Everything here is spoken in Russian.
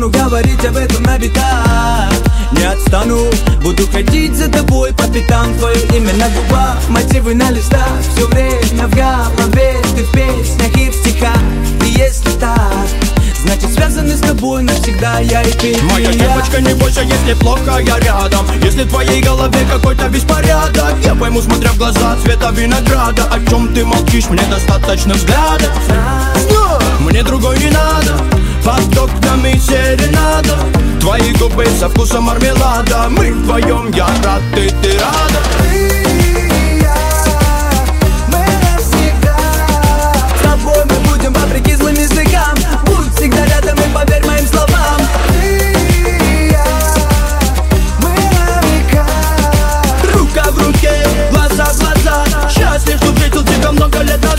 стану говорить об этом на века. Не отстану, буду ходить за тобой по пятам. Твое имя на губах, мотивы на листах. Все время в голове, ты в песнях и в стихах. И если так, значит связаны с тобой навсегда я и ты. Моя девочка, не бойся, если плохо я рядом. Если в твоей голове какой-то беспорядок, я пойму, смотря в глаза цвета винограда. О чем ты молчишь, мне достаточно взгляда. Мне другой не надо, под окнами серенада. Твои губы со вкусом мармелада. Мы вдвоем, я рад, ты рада. Вопреки злым языкам, будь всегда рядом и поверь моим словам. Ты и я, мы на века. Рука в руке, глаза в глаза. Счастлив, что встретил тебя много лет назад.